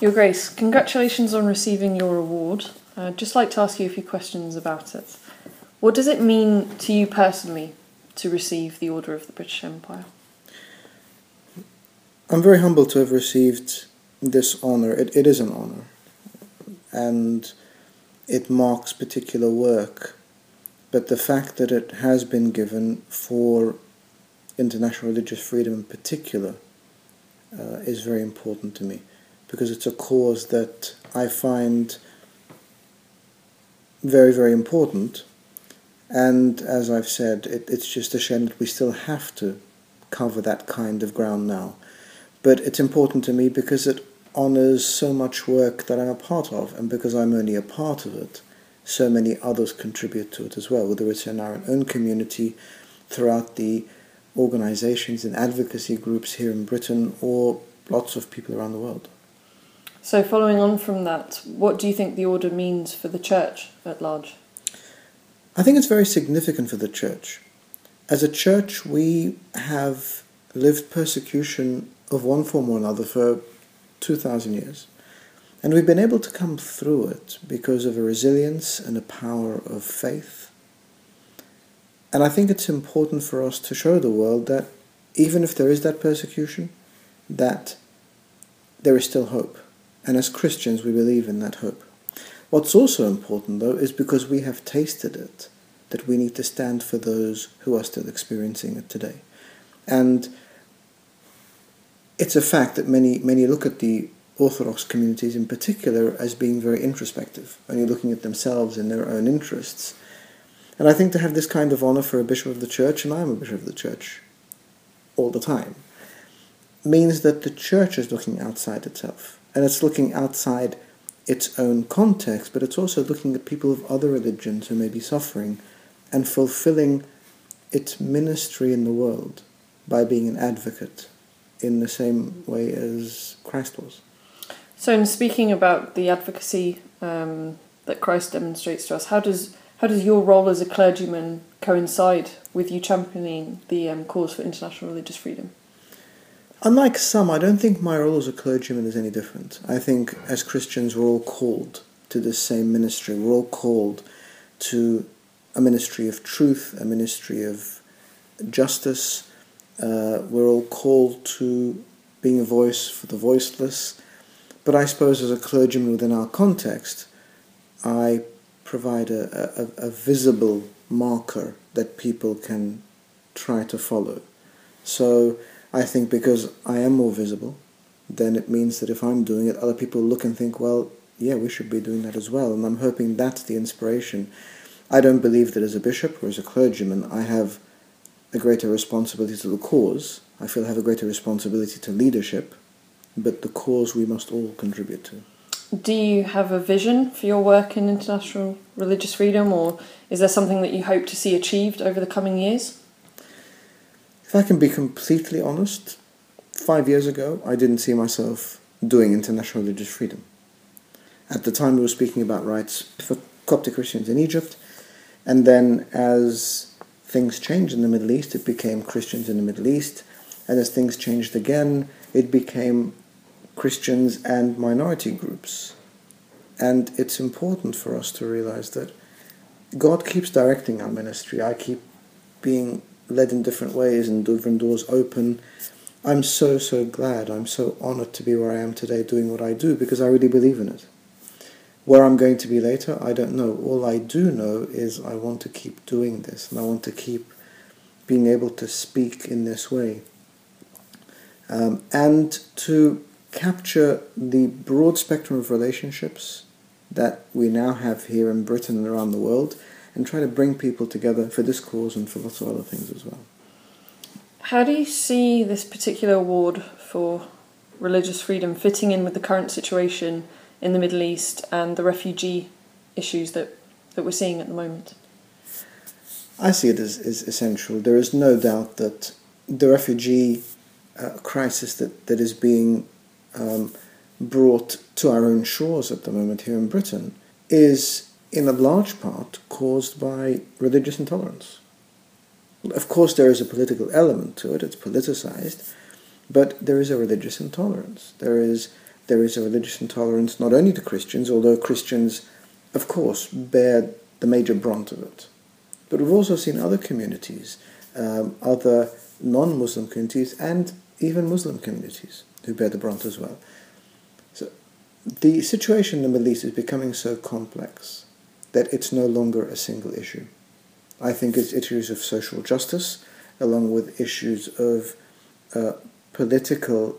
Your Grace, congratulations on receiving your award. I'd just like to ask you a few questions about it. What does it mean to you personally to receive the Order of the British Empire? I'm very humbled to have received this honour. It is an honour, and it marks particular work. But the fact that it has been given for international religious freedom in particular is very important to me, because it's a cause that I find very, very important. And as I've said, it's just a shame that we still have to cover that kind of ground now. But it's important to me because it honours so much work that I'm a part of, and because I'm only a part of it, so many others contribute to it as well, whether it's in our own community, throughout the organisations and advocacy groups here in Britain, or lots of people around the world. So following on from that, what do you think the Order means for the Church at large? I think it's very significant for the Church. As a Church, we have lived persecution of one form or another for 2,000 years. And we've been able to come through it because of a resilience and a power of faith. And I think it's important for us to show the world that even if there is that persecution, that there is still hope. And as Christians, we believe in that hope. What's also important, though, is because we have tasted it, that we need to stand for those who are still experiencing it today. And it's a fact that many look at the Orthodox communities in particular as being very introspective, only looking at themselves and their own interests. And I think to have this kind of honour for a bishop of the church, and I am a bishop of the church all the time, means that the church is looking outside itself. And it's looking outside its own context, but it's also looking at people of other religions who may be suffering and fulfilling its ministry in the world by being an advocate in the same way as Christ was. So in speaking about the advocacy that Christ demonstrates to us, how does your role as a clergyman coincide with you championing the cause for international religious freedom? Unlike some, I don't think my role as a clergyman is any different. I think as Christians we're all called to this same ministry. We're all called to a ministry of truth, a ministry of justice. We're all called to being a voice for the voiceless. But I suppose as a clergyman within our context, I provide a visible marker that people can try to follow. So I think because I am more visible, then it means that if I'm doing it, other people look and think, well, yeah, we should be doing that as well. And I'm hoping that's the inspiration. I don't believe that as a bishop or as a clergyman I have a greater responsibility to the cause. I feel I have a greater responsibility to leadership, but the cause we must all contribute to. Do you have a vision for your work in international religious freedom, or is there something that you hope to see achieved over the coming years? If I can be completely honest, 5 years ago I didn't see myself doing international religious freedom. At the time we were speaking about rights for Coptic Christians in Egypt, and then as things changed in the Middle East, it became Christians in the Middle East, and as things changed again, it became Christians and minority groups. And it's important for us to realize that God keeps directing our ministry. I keep being led in different ways and different doors open. I'm so glad, I'm so honoured to be where I am today doing what I do, because I really believe in it. Where I'm going to be later, I don't know. All I do know is I want to keep doing this, and I want to keep being able to speak in this way. And to capture the broad spectrum of relationships that we now have here in Britain and around the world, and try to bring people together for this cause and for lots of other things as well. How do you see this particular award for religious freedom fitting in with the current situation in the Middle East and the refugee issues that we're seeing at the moment? I see it as essential. There is no doubt that the refugee crisis that is being brought to our own shores at the moment here in Britain is in a large part caused by religious intolerance. Of course there is a political element to it, it's politicized, but there is a religious intolerance. There there is a religious intolerance not only to Christians, although Christians, of course, bear the major brunt of it. But we've also seen other communities, other non-Muslim communities, and even Muslim communities who bear the brunt as well. So the situation in the Middle East is becoming so complex that it's no longer a single issue. I think it's issues of social justice, along with issues of political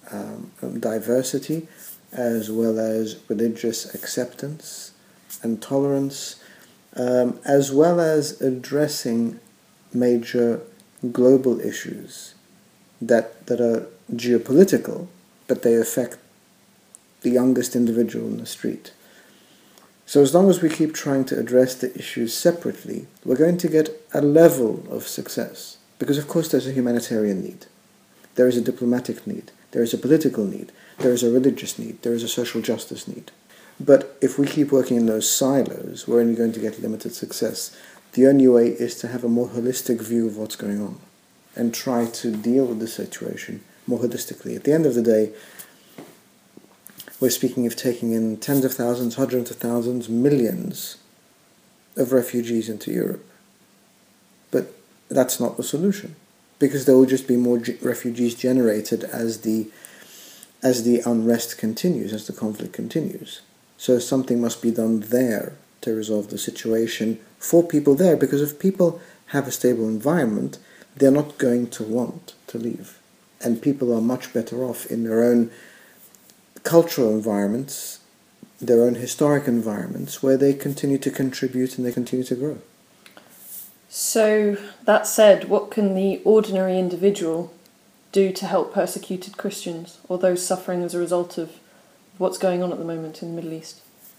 diversity, as well as religious acceptance and tolerance, as well as addressing major global issues that are geopolitical, but they affect the youngest individual in the street. So as long as we keep trying to address the issues separately, we're going to get a level of success. Because of course there's a humanitarian need, there is a diplomatic need, there is a political need, there is a religious need, there is a social justice need. But if we keep working in those silos, we're only going to get limited success. The only way is to have a more holistic view of what's going on and try to deal with the situation more holistically. At the end of the day, we're speaking of taking in tens of thousands, hundreds of thousands, millions of refugees into Europe. But that's not the solution, because there will just be more refugees generated as the unrest continues, as the conflict continues. So something must be done there to resolve the situation for people there, because if people have a stable environment, they're not going to want to leave. And people are much better off in their own cultural environments, their own historic environments, where they continue to contribute and they continue to grow. So, that said, what can the ordinary individual do to help persecuted Christians or those suffering as a result of what's going on at the moment in the Middle East?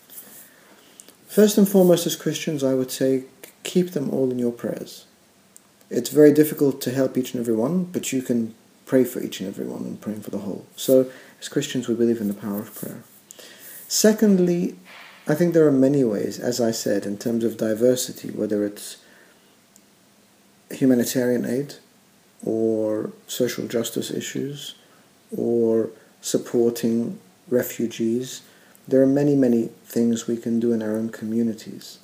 First and foremost, as Christians, I would say keep them all in your prayers. It's very difficult to help each and every one, but you can pray for each and every one and praying for the whole. So, as Christians, we believe in the power of prayer. Secondly, I think there are many ways, as I said, in terms of diversity, whether it's humanitarian aid or social justice issues or supporting refugees. There are many, many things we can do in our own communities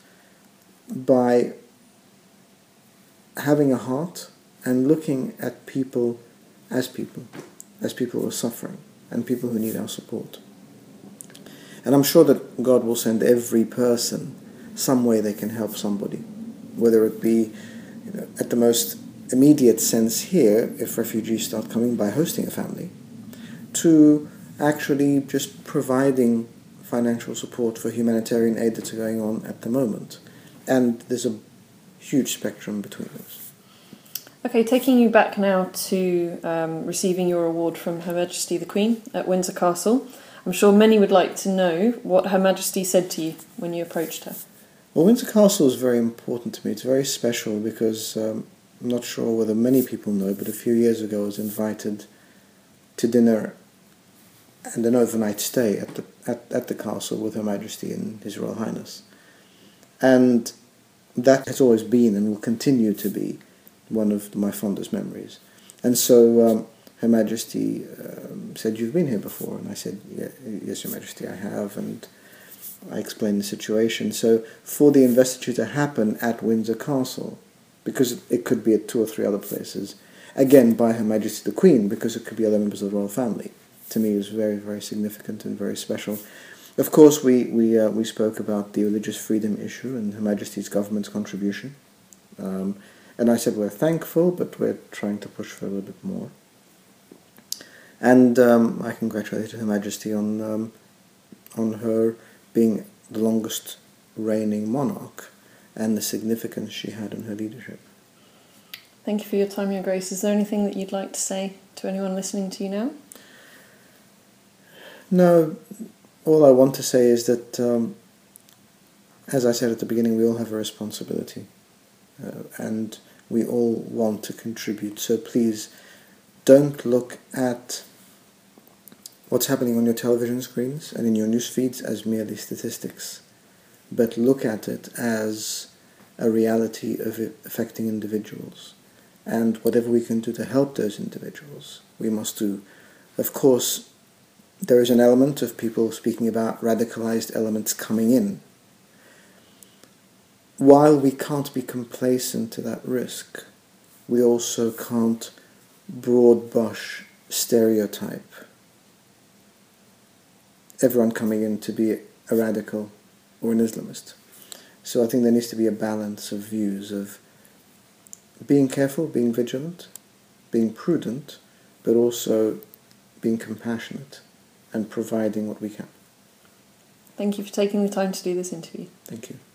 by having a heart and looking at people as people who are suffering and people who need our support. And I'm sure that God will send every person some way they can help somebody, whether it be at the most immediate sense here, if refugees start coming, by hosting a family, to actually just providing financial support for humanitarian aid that's going on at the moment. And there's a huge spectrum between those. Okay, taking you back now to receiving your award from Her Majesty the Queen at Windsor Castle, I'm sure many would like to know what Her Majesty said to you when you approached her. Well, Windsor Castle is very important to me. It's very special because I'm not sure whether many people know, but a few years ago I was invited to dinner and an overnight stay at the castle with Her Majesty and His Royal Highness. And that has always been and will continue to be one of my fondest memories. And so Her Majesty said, "You've been here before?" And I said, "Yes, Your Majesty, I have." And I explained the situation. So for the investiture to happen at Windsor Castle, because it could be at 2 or 3 other places, again by Her Majesty the Queen, because it could be other members of the royal family, to me it was very, very significant and very special. Of course, we spoke about the religious freedom issue and Her Majesty's government's contribution. And I said we're thankful, but we're trying to push for a little bit more. And I congratulated Her Majesty on her being the longest reigning monarch and the significance she had in her leadership. Thank you for your time, Your Grace. Is there anything that you'd like to say to anyone listening to you now? No, all I want to say is that, as I said at the beginning, we all have a responsibility and we all want to contribute. So please don't look at what's happening on your television screens and in your news feeds as merely statistics, but look at it as a reality of it affecting individuals. And whatever we can do to help those individuals, we must do. Of course, there is an element of people speaking about radicalized elements coming in. While we can't be complacent to that risk, we also can't broad brush stereotype everyone coming in to be a radical or an Islamist. So I think there needs to be a balance of views of being careful, being vigilant, being prudent, but also being compassionate and providing what we can. Thank you for taking the time to do this interview. Thank you.